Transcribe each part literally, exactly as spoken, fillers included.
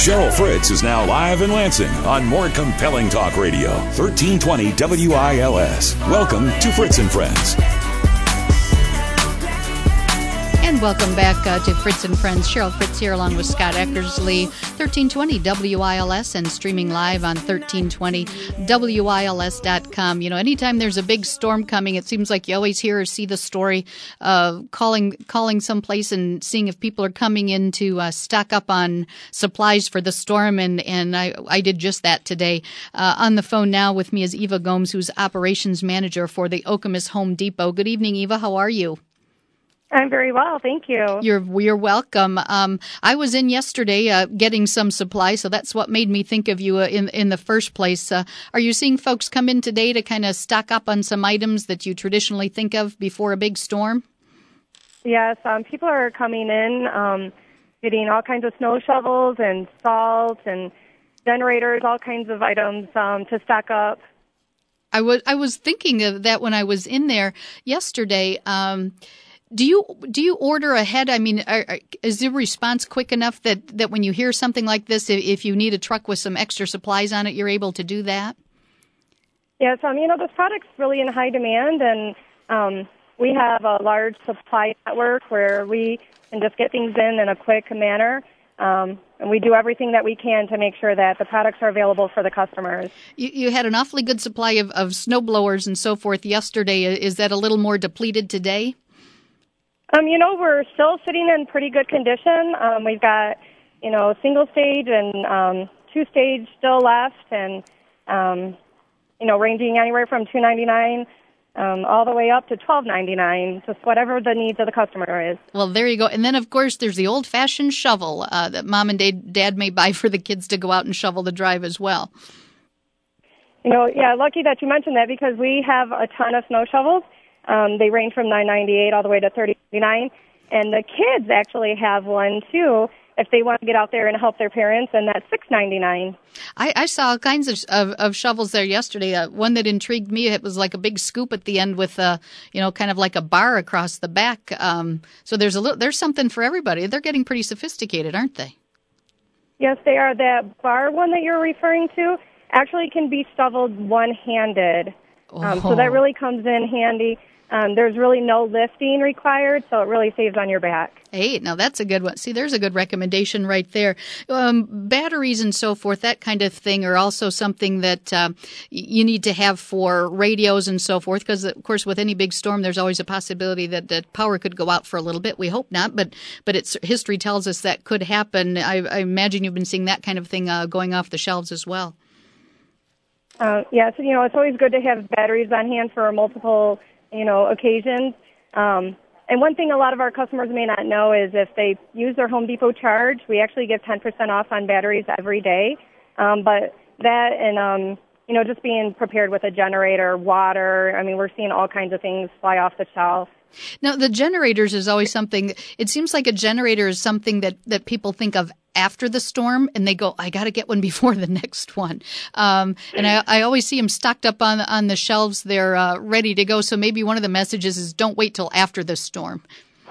Cheryl Fritz is now live in Lansing on more compelling talk radio, thirteen twenty W I L S. Welcome to Fritz and Friends. And welcome back uh, to Fritz and Friends. Cheryl Fritz here along with Scott Eckersley, thirteen twenty W I L S, and streaming live on thirteen twenty W I L S dot com. You know, anytime there's a big storm coming, it seems like you always hear or see the story of uh, calling calling someplace and seeing if people are coming in to uh, stock up on supplies for the storm. And, and I, I did just that today. Uh, on the phone now with me is Eva Gomes, who's operations manager for the Okemos Home Depot. Good evening, Eva. How are you? I'm very well, thank you. You're you're welcome. Um, I was in yesterday uh, getting some supplies, so that's what made me think of you uh, in in the first place. Uh, are you seeing folks come in today to kind of stock up on some items that you traditionally think of before a big storm? Yes, um, people are coming in, um, getting all kinds of snow shovels and salt and generators, all kinds of items um, to stock up. I was I was thinking of that when I was in there yesterday. Um, Do you do you order ahead? I mean, are, are, is the response quick enough that, that when you hear something like this, if, if you need a truck with some extra supplies on it, you're able to do that? Yes, um, you know, this product's really in high demand, and um, we have a large supply network where we can just get things in in a quick manner. Um, and we do everything that we can to make sure that the products are available for the customers. You, you had an awfully good supply of, of snow blowers and so forth yesterday. Is that a little more depleted today? Um, you know, we're still sitting in pretty good condition. Um, we've got, you know, single stage and um, two stage still left, and um, you know, ranging anywhere from two ninety-nine um, all the way up to twelve ninety-nine, just whatever the needs of the customer is. Well, there you go. And then, of course, there's the old-fashioned shovel uh, that mom and dad, dad may buy for the kids to go out and shovel the drive as well. You know, yeah, lucky that you mentioned that, because we have a ton of snow shovels. Um, they range from nine ninety-eight all the way to thirty ninety-nine, and the kids actually have one too if they want to get out there and help their parents, and that's six ninety-nine. I, I saw all kinds of, of, of shovels there yesterday. Uh, one that intrigued me, it was like a big scoop at the end with, uh, you know, kind of like a bar across the back. Um, so there's a little, there's something for everybody. They're getting pretty sophisticated, aren't they? Yes, they are. That bar one that you're referring to actually can be shoveled one-handed, um, oh. so that really comes in handy. Um, there's really no lifting required, so it really saves on your back. Hey, now that's a good one. See, there's a good recommendation right there. Um, batteries and so forth, that kind of thing, are also something that uh, you need to have for radios and so forth, because, of course, with any big storm, there's always a possibility that, that power could go out for a little bit. We hope not, but but it's, history tells us that could happen. I, I imagine you've been seeing that kind of thing uh, going off the shelves as well. Uh, yes, you know, it's always good to have batteries on hand for multiple you know, occasions. Um, and one thing a lot of our customers may not know is if they use their Home Depot charge, we actually give ten percent off on batteries every day. Um, but that and, um, you know, just being prepared with a generator, water, I mean, we're seeing all kinds of things fly off the shelf. Now, the generators is always something, it seems like a generator is something that, that people think of after the storm, and they go, I got to get one before the next one. Um, and I, I always see them stocked up on, on the shelves. They're uh, ready to go. So maybe one of the messages is don't wait till after the storm.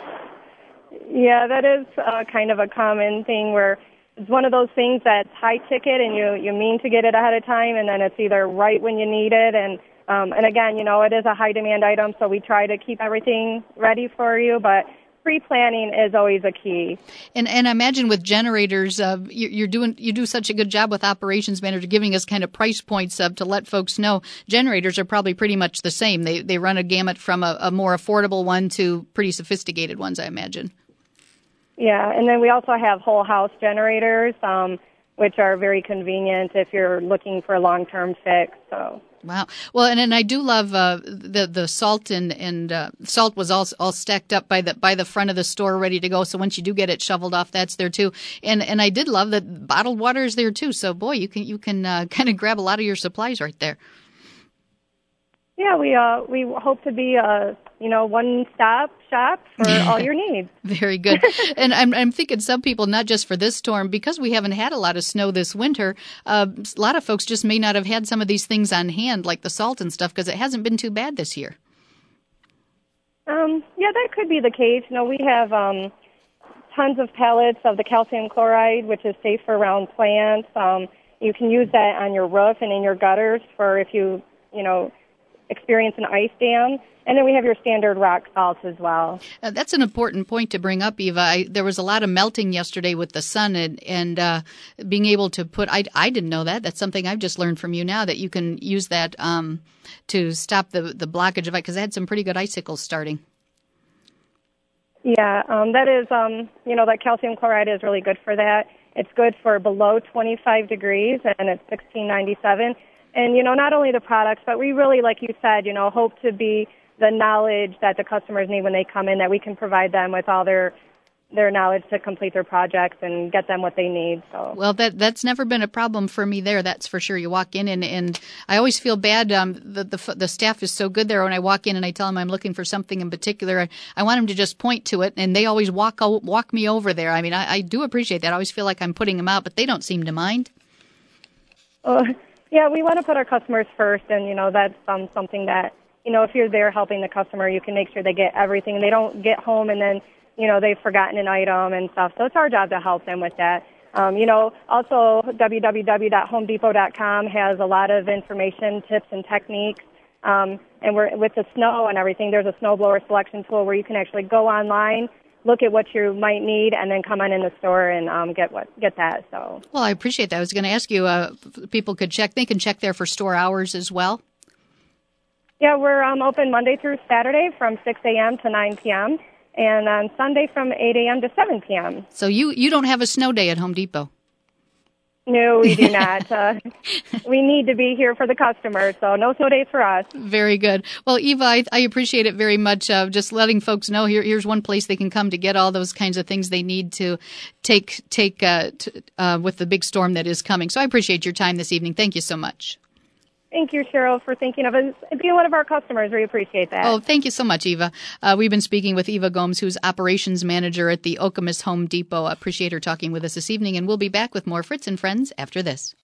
Yeah, that is uh, kind of a common thing where it's one of those things that's high ticket and you, you mean to get it ahead of time, and then it's either right when you need it. And Um, and again, you know, it is a high-demand item, so we try to keep everything ready for you, but pre-planning is always a key. And and I imagine with generators, uh, you, you're doing you do such a good job with operations manager giving us kind of price points uh, to let folks know generators are probably pretty much the same. They they run a gamut from a, a more affordable one to pretty sophisticated ones, I imagine. Yeah, and then we also have whole house generators, um, which are very convenient if you're looking for a long-term fix. So. Wow. Well, and, and I do love uh, the the salt and and uh, salt was all all stacked up by the by the front of the store, ready to go. So once you do get it shoveled off, that's there too. And and I did love that bottled water is there too. So boy, you can you can uh, kind of grab a lot of your supplies right there. Yeah, we uh we hope to be a you know one stop shop for all your needs. Very good. And I'm I'm thinking some people, not just for this storm, because we haven't had a lot of snow this winter. Uh, a lot of folks just may not have had some of these things on hand, like the salt and stuff, because it hasn't been too bad this year. Um, yeah, that could be the case. You know, we have um tons of pallets of the calcium chloride, which is safe for around plants. Um, you can use that on your roof and in your gutters for if you, you know, experience an ice dam. And then we have your standard rock salts as well. Uh, that's an important point to bring up, Eva. I, there was a lot of melting yesterday with the sun, and, and uh, being able to put I, – I didn't know that. That's something I've just learned from you now, that you can use that um, to stop the, the blockage of it, because I had some pretty good icicles starting. Yeah, um, that is, um, you know, that calcium chloride is really good for that. It's good for below twenty-five degrees, and it's sixteen ninety-seven. And, you know, not only the products, but we really, like you said, you know, hope to be – the knowledge that the customers need when they come in, that we can provide them with all their their knowledge to complete their projects and get them what they need. So well, that that's never been a problem for me there. That's for sure. You walk in and, and I always feel bad. Um, the, the the staff is so good there. When I walk in and I tell them I'm looking for something in particular, I, I want them to just point to it, and they always walk walk me over there. I mean, I, I do appreciate that. I always feel like I'm putting them out, but they don't seem to mind. Uh, yeah, we want to put our customers first, and you know that's um, something that. You know, if you're there helping the customer, you can make sure they get everything. They don't get home and then, you know, they've forgotten an item and stuff. So it's our job to help them with that. Um, you know, also w w w dot home depot dot com has a lot of information, tips, and techniques. Um, and we're with the snow and everything, there's a snowblower selection tool where you can actually go online, look at what you might need, and then come on in the store and um, get what get that. So. Well, I appreciate that. I was going to ask you, uh, people could check. They can check there for store hours as well. Yeah, we're um, open Monday through Saturday from six a.m. to nine p.m. and on Sunday from eight a.m. to seven p.m. So you, you don't have a snow day at Home Depot? No, we do not. Uh, we need to be here for the customers, so no snow days for us. Very good. Well, Eva, I, I appreciate it very much. Uh, just letting folks know here. Here's one place they can come to get all those kinds of things they need to take take uh, to, uh, with the big storm that is coming. So I appreciate your time this evening. Thank you so much. Thank you, Cheryl, for thinking of us and being one of our customers. We appreciate that. Oh, thank you so much, Eva. Uh, we've been speaking with Eva Gomes, who's operations manager at the Okemos Home Depot. I appreciate her talking with us this evening, and we'll be back with more Fritz and Friends after this.